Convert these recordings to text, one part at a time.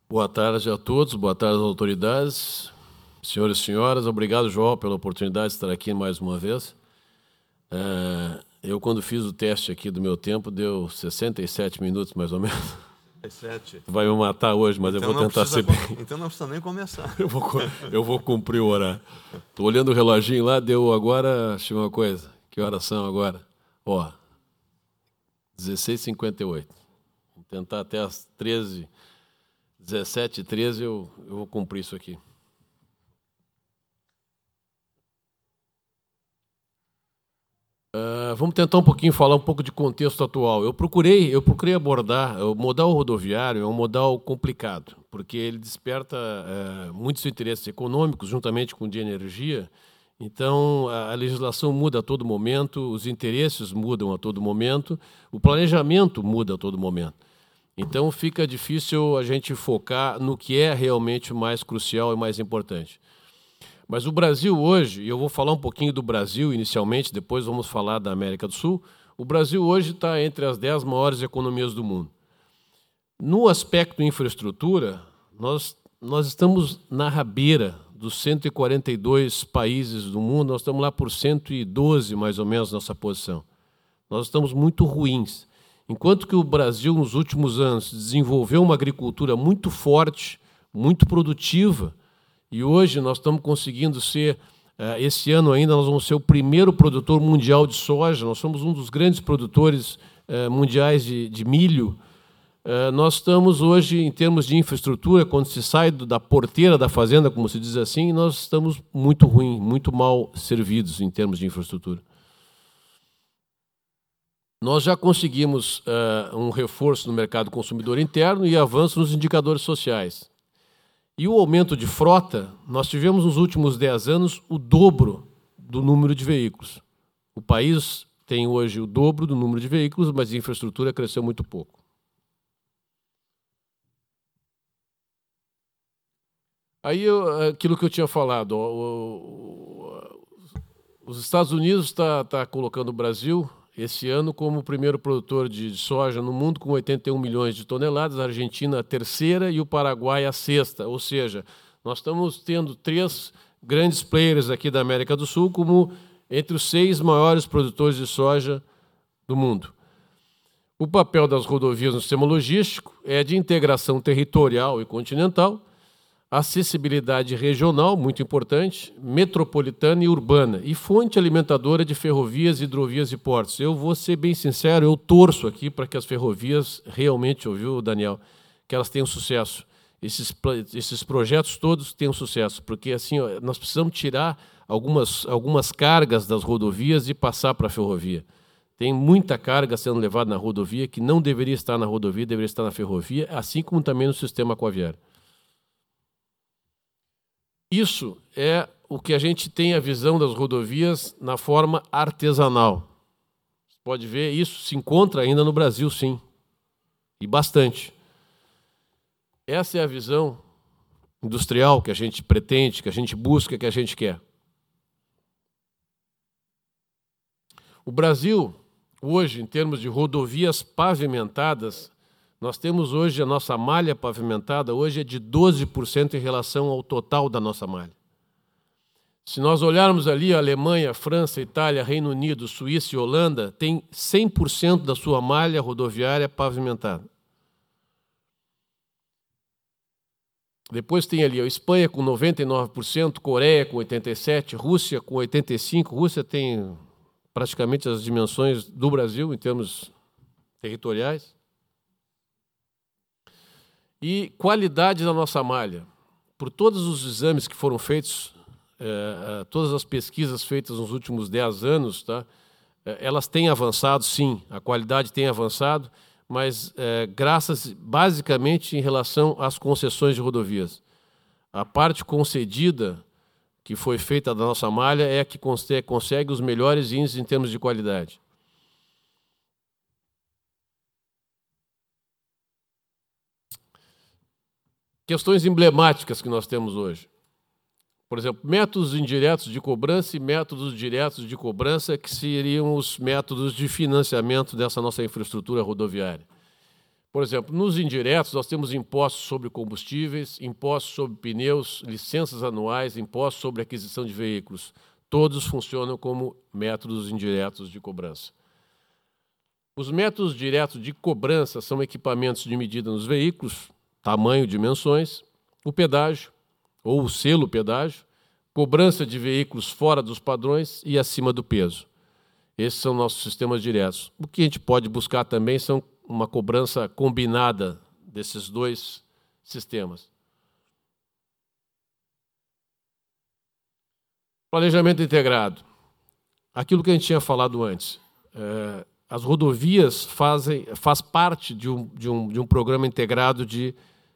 Boa tarde a todos, boa tarde às autoridades, senhores e senhoras. Obrigado, João, pela oportunidade de estar aqui mais uma vez. Eu, quando fiz o teste aqui do meu tempo, deu 67 minutos, mais ou menos. 67. Vai me matar hoje, mas então eu vou tentar ser bem. Então não precisa nem começar. Eu vou cumprir o horário. Estou olhando o reloginho lá, deu agora, deixa eu ver uma coisa. Que horas são agora? 16h58. Vou tentar até as 17h13 eu vou cumprir isso aqui. Vamos tentar falar um pouco de contexto atual. Eu procurei abordar. O modal rodoviário é um modal complicado, porque ele desperta muitos interesses econômicos, juntamente com o de energia. Então, a legislação muda a todo momento, os interesses mudam a todo momento, o planejamento muda a todo momento. Então, fica difícil a gente focar no que é realmente o mais crucial e mais importante. Mas o Brasil hoje, e eu vou falar um pouquinho do Brasil inicialmente, depois vamos falar da América do Sul, o Brasil hoje está entre as 10 maiores economias do mundo. No aspecto infraestrutura, nós estamos na rabeira dos 142 países do mundo, nós estamos lá por 112, mais ou menos, nossa posição. Nós estamos muito ruins. Enquanto que o Brasil, nos últimos anos, desenvolveu uma agricultura muito forte, muito produtiva, e hoje nós estamos conseguindo ser, esse ano ainda, nós vamos ser o primeiro produtor mundial de soja, nós somos um dos grandes produtores mundiais de milho. Nós estamos hoje, em termos de infraestrutura, quando se sai da porteira da fazenda, como se diz assim, nós estamos muito ruim, muito mal servidos em termos de infraestrutura. Nós já conseguimos um reforço no mercado consumidor interno e avanço nos indicadores sociais. E o aumento de frota, nós tivemos nos últimos 10 anos o dobro do número de veículos. O país tem hoje o dobro do número de veículos, mas a infraestrutura cresceu muito pouco. Aí, aquilo que eu tinha falado, os Estados Unidos está colocando o Brasil esse ano como o primeiro produtor de soja no mundo, com 81 milhões de toneladas, a Argentina a terceira e o Paraguai a sexta. Ou seja, nós estamos tendo 3 grandes players aqui da América do Sul como entre os 6 maiores produtores de soja do mundo. O papel das rodovias no sistema logístico é de integração territorial e continental, acessibilidade regional, muito importante, metropolitana e urbana, e fonte alimentadora de ferrovias, hidrovias e portos. Eu vou ser bem sincero, eu torço aqui para que as ferrovias realmente, ouviu, Daniel, que elas tenham sucesso. Esses projetos todos tenham sucesso, porque assim nós precisamos tirar algumas cargas das rodovias e passar para a ferrovia. Tem muita carga sendo levada na rodovia que não deveria estar na rodovia, deveria estar na ferrovia, assim como também no sistema aquaviário. Isso é o que a gente tem a visão das rodovias na forma artesanal. Você pode ver, isso se encontra ainda no Brasil, sim, e bastante. Essa é a visão industrial que a gente pretende, que a gente busca, que a gente quer. O Brasil, hoje, em termos de rodovias pavimentadas, nós temos hoje a nossa malha pavimentada, hoje é de 12% em relação ao total da nossa malha. Se nós olharmos ali a Alemanha, França, Itália, Reino Unido, Suíça e Holanda, tem 100% da sua malha rodoviária pavimentada. Depois tem ali a Espanha com 99%, Coreia com 87%, Rússia com 85%. Rússia tem praticamente as dimensões do Brasil em termos territoriais. E qualidade da nossa malha. Por todos os exames que foram feitos, todas as pesquisas feitas nos últimos 10 anos, tá, elas têm avançado, sim, a qualidade tem avançado, mas graças, basicamente, em relação às concessões de rodovias. A parte concedida, que foi feita da nossa malha, é a que consegue os melhores índices em termos de qualidade. Questões emblemáticas que nós temos hoje. Por exemplo, métodos indiretos de cobrança e métodos diretos de cobrança, que seriam os métodos de financiamento dessa nossa infraestrutura rodoviária. Por exemplo, nos indiretos, nós temos impostos sobre combustíveis, impostos sobre pneus, licenças anuais, impostos sobre aquisição de veículos. Todos funcionam como métodos indiretos de cobrança. Os métodos diretos de cobrança são equipamentos de medida nos veículos, tamanho, dimensões, o pedágio, ou o selo pedágio, cobrança de veículos fora dos padrões e acima do peso. Esses são nossos sistemas diretos. O que a gente pode buscar também são uma cobrança combinada desses dois sistemas. Planejamento integrado. Aquilo que a gente tinha falado antes. As rodovias faz parte de um programa integrado de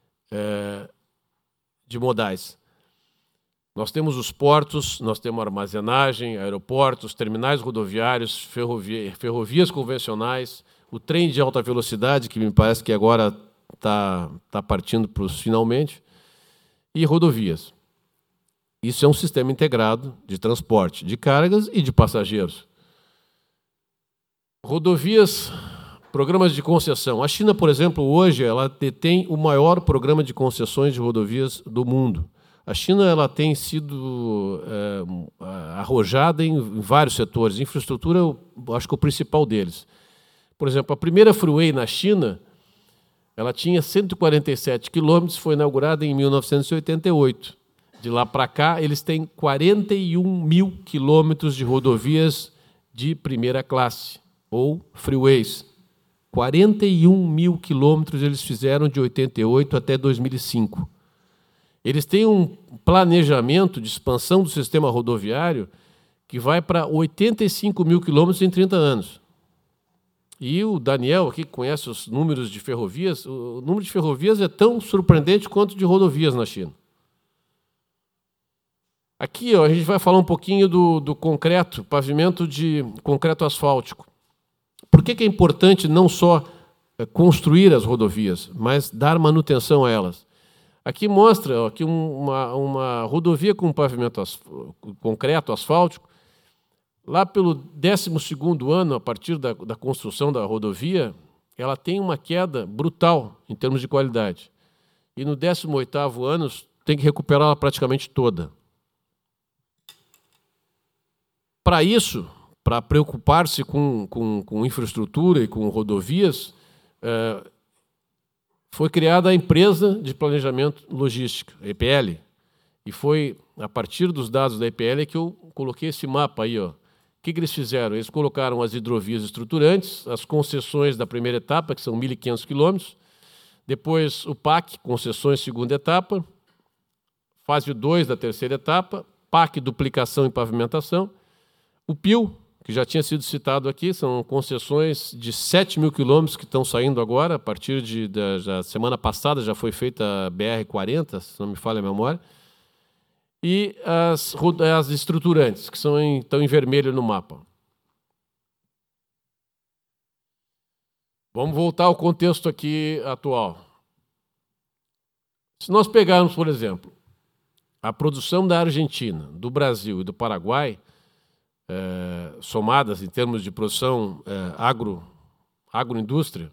modais. Nós temos os portos, nós temos armazenagem, aeroportos, terminais rodoviários, ferrovias convencionais, o trem de alta velocidade, que me parece que agora está partindo para os finalmente, e rodovias. Isso é um sistema integrado de transporte de cargas e de passageiros. Rodovias, programas de concessão. A China, por exemplo, hoje ela detém o maior programa de concessões de rodovias do mundo. A China ela tem sido arrojada em vários setores. Infraestrutura, eu acho que é o principal deles. Por exemplo, a primeira freeway na China, ela tinha 147 quilômetros, foi inaugurada em 1988. De lá para cá, eles têm 41 mil quilômetros de rodovias de primeira classe, ou freeways. 41 mil quilômetros eles fizeram de 88 até 2005. Eles têm um planejamento de expansão do sistema rodoviário que vai para 85 mil quilômetros em 30 anos. E o Daniel, aqui, que conhece os números de ferrovias, o número de ferrovias é tão surpreendente quanto de rodovias na China. Aqui, a gente vai falar um pouquinho do concreto, pavimento de concreto asfáltico. Por que é importante não só construir as rodovias, mas dar manutenção a elas? Aqui mostra aqui uma rodovia com pavimento concreto asfáltico. Lá pelo 12º ano, a partir da construção da rodovia, ela tem uma queda brutal em termos de qualidade. E no 18º ano, tem que recuperá-la praticamente toda. Para isso, para preocupar-se com infraestrutura e com rodovias, foi criada a Empresa de Planejamento Logística, a EPL. E foi a partir dos dados da EPL que eu coloquei esse mapa aí. O que eles fizeram? Eles colocaram as hidrovias estruturantes, as concessões da primeira etapa, que são 1.500 quilômetros, depois o PAC, concessões segunda etapa, fase 2 da terceira etapa, PAC, duplicação e pavimentação, o PIL, que já tinha sido citado aqui, são concessões de 7 mil quilômetros que estão saindo agora, a partir da semana passada já foi feita a BR-40, se não me falha a memória, e as estruturantes, que estão em vermelho no mapa. Vamos voltar ao contexto aqui atual. Se nós pegarmos, por exemplo, a produção da Argentina, do Brasil e do Paraguai, somadas em termos de produção agroindústria,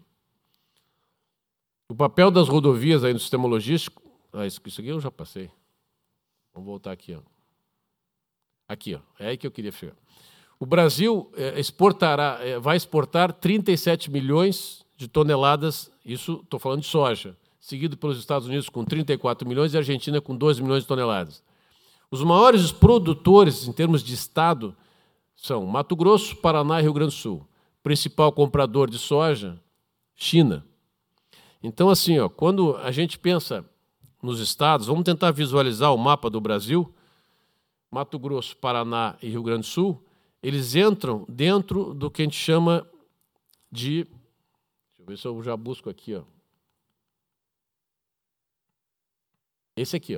o papel das rodovias aí no sistema logístico... isso aqui eu já passei. Vamos voltar aqui. Aqui, é aí que eu queria chegar. O Brasil vai exportar 37 milhões de toneladas, isso estou falando de soja, seguido pelos Estados Unidos com 34 milhões e a Argentina com 12 milhões de toneladas. Os maiores produtores, em termos de estado, são Mato Grosso, Paraná e Rio Grande do Sul. Principal comprador de soja, China. Então, assim, quando a gente pensa nos estados, vamos tentar visualizar o mapa do Brasil, Mato Grosso, Paraná e Rio Grande do Sul, eles entram dentro do que a gente chama de... Deixa eu ver se eu já busco aqui. Esse aqui.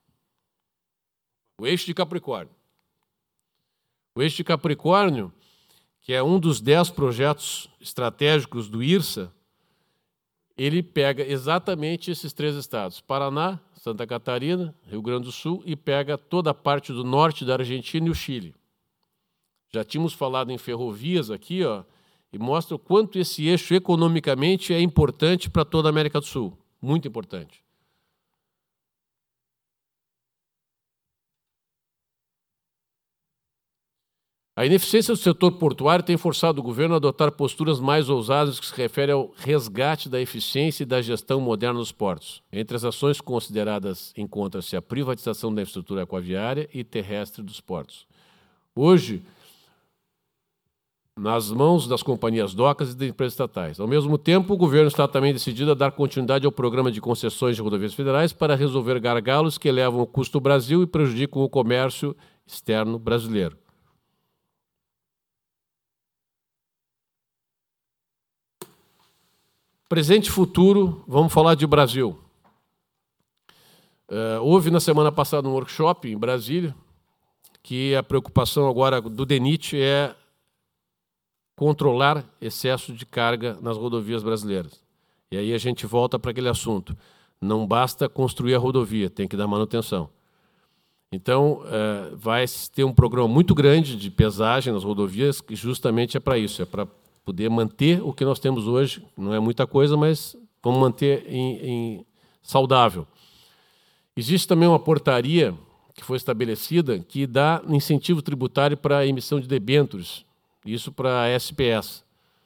O eixo de Capricórnio. O eixo de Capricórnio, que é um dos 10 projetos estratégicos do IRSA, ele pega exatamente esses 3 estados, Paraná, Santa Catarina, Rio Grande do Sul, e pega toda a parte do norte da Argentina e o Chile. Já tínhamos falado em ferrovias aqui, e mostra o quanto esse eixo economicamente é importante para toda a América do Sul. Muito importante. A ineficiência do setor portuário tem forçado o governo a adotar posturas mais ousadas que se referem ao resgate da eficiência e da gestão moderna dos portos. Entre as ações consideradas encontra-se a privatização da infraestrutura aquaviária e terrestre dos portos. Hoje, nas mãos das companhias docas e das empresas estatais. Ao mesmo tempo, o governo está também decidido a dar continuidade ao programa de concessões de rodovias federais para resolver gargalos que elevam o custo do Brasil e prejudicam o comércio externo brasileiro. Presente e futuro, vamos falar de Brasil. Houve na semana passada um workshop em Brasília, que a preocupação agora do DENIT é controlar excesso de carga nas rodovias brasileiras. E aí a gente volta para aquele assunto. Não basta construir a rodovia, tem que dar manutenção. Então, vai ter um programa muito grande de pesagem nas rodovias, que justamente é para isso, é para poder manter o que nós temos hoje. Não é muita coisa, mas vamos manter saudável. Existe também uma portaria que foi estabelecida que dá incentivo tributário para a emissão de debêntures, isso para a SPS.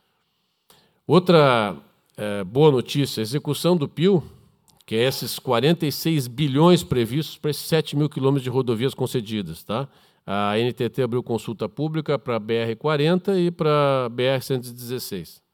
Outra boa notícia, a execução do PIO, que é esses 46 bilhões previstos para esses 7 mil quilômetros de rodovias concedidas, tá? A NTT abriu consulta pública para a BR-40 e para a BR-116.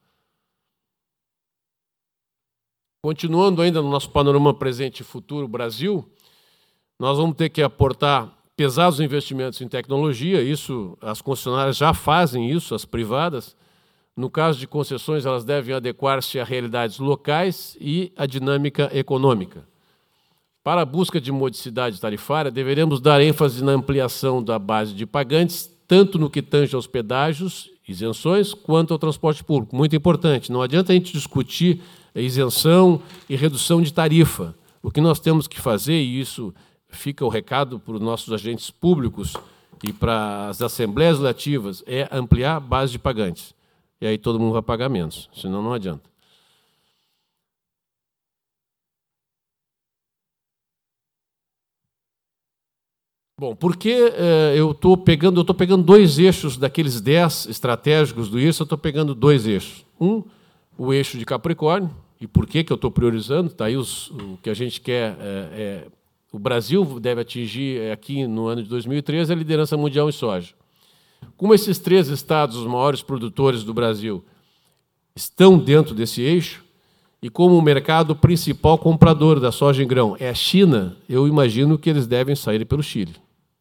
Continuando ainda no nosso panorama presente e futuro Brasil, nós vamos ter que aportar pesados investimentos em tecnologia, isso as concessionárias já fazem isso, as privadas. No caso de concessões, elas devem adequar-se a realidades locais e à dinâmica econômica. Para a busca de modicidade tarifária, deveremos dar ênfase na ampliação da base de pagantes, tanto no que tange aos pedágios, isenções, quanto ao transporte público. Muito importante, não adianta a gente discutir isenção e redução de tarifa. O que nós temos que fazer, e isso fica o recado para os nossos agentes públicos e para as assembleias legislativas, é ampliar a base de pagantes. E aí todo mundo vai pagar menos, senão não adianta. Bom, porque eu estou pegando dois eixos daqueles 10 estratégicos do IRSA, eu estou pegando dois eixos. O eixo de Capricórnio, e por que eu estou priorizando? Está aí o que a gente quer. O Brasil deve atingir aqui no ano de 2013 a liderança mundial em soja. Como esses 3 estados, os maiores produtores do Brasil, estão dentro desse eixo, e como o mercado principal comprador da soja em grão é a China, eu imagino que eles devem sair pelo Chile.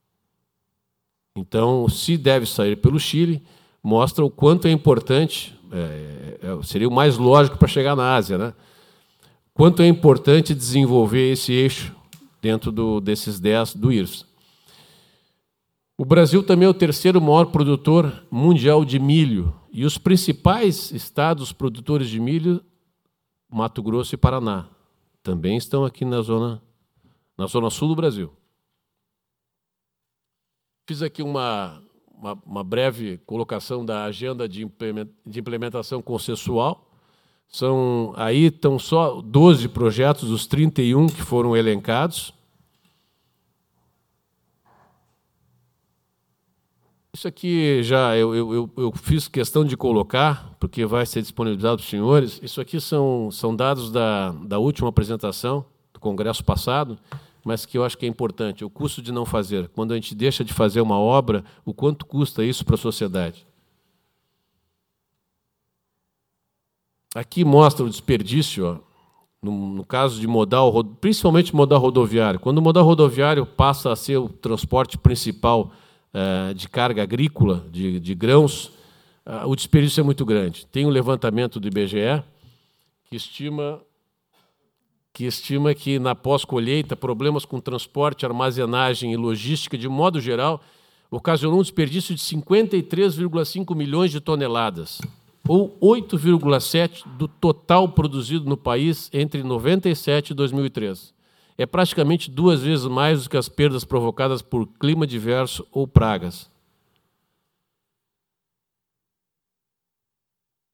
Então, se deve sair pelo Chile, mostra o quanto é importante, seria o mais lógico para chegar na Ásia, né? Quanto é importante desenvolver esse eixo dentro desses 10 do IRSA. O Brasil também é o terceiro maior produtor mundial de milho, e os principais estados produtores de milho, Mato Grosso e Paraná, também estão aqui na zona sul do Brasil. Fiz aqui uma breve colocação da agenda de implementação consensual. Aí estão só 12 projetos dos 31 que foram elencados. Isso aqui já eu fiz questão de colocar, porque vai ser disponibilizado para os senhores. Isso aqui são dados da última apresentação do Congresso passado, mas que eu acho que é importante, o custo de não fazer. Quando a gente deixa de fazer uma obra, o quanto custa isso para a sociedade? Aqui mostra o desperdício, ó, no caso de modal, principalmente modal rodoviário. Quando o modal rodoviário passa a ser o transporte principal de carga agrícola, de grãos, o desperdício é muito grande. Tem um levantamento do IBGE que estima que na pós-colheita, problemas com transporte, armazenagem e logística, de modo geral, ocasionou um desperdício de 53,5 milhões de toneladas, ou 8,7% do total produzido no país entre 97 e 2003. É praticamente 2 vezes mais do que as perdas provocadas por clima diverso ou pragas.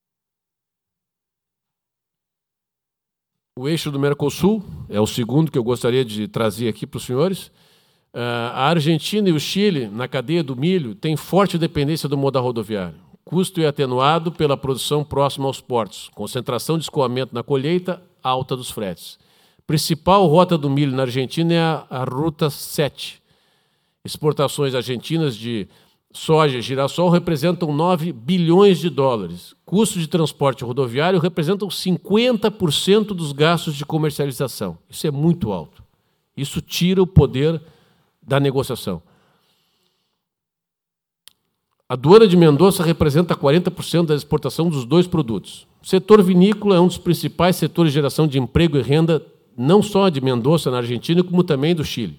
O eixo do Mercosul é o segundo que eu gostaria de trazer aqui para os senhores. A Argentina e o Chile, na cadeia do milho, têm forte dependência do modal rodoviário. Custo é atenuado pela produção próxima aos portos, concentração de escoamento na colheita, alta dos fretes. Principal rota do milho na Argentina é a Ruta 7. Exportações argentinas de soja e girassol representam 9 bilhões de dólares. Custos de transporte rodoviário representam 50% dos gastos de comercialização. Isso é muito alto. Isso tira o poder da negociação. A aduana de Mendoza representa 40% da exportação dos dois produtos. O setor vinícola é um dos principais setores de geração de emprego e renda, não só de Mendoza, na Argentina, como também do Chile.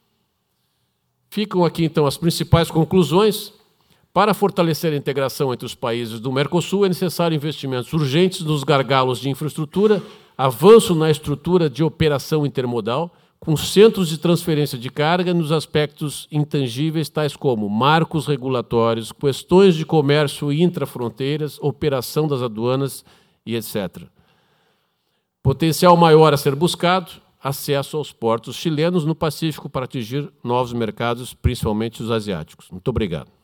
Ficam aqui, então, as principais conclusões. Para fortalecer a integração entre os países do Mercosul, é necessário investimentos urgentes nos gargalos de infraestrutura, avanço na estrutura de operação intermodal, com centros de transferência de carga nos aspectos intangíveis, tais como marcos regulatórios, questões de comércio intrafronteiras, operação das aduanas e etc. Potencial maior a ser buscado, acesso aos portos chilenos no Pacífico para atingir novos mercados, principalmente os asiáticos. Muito obrigado.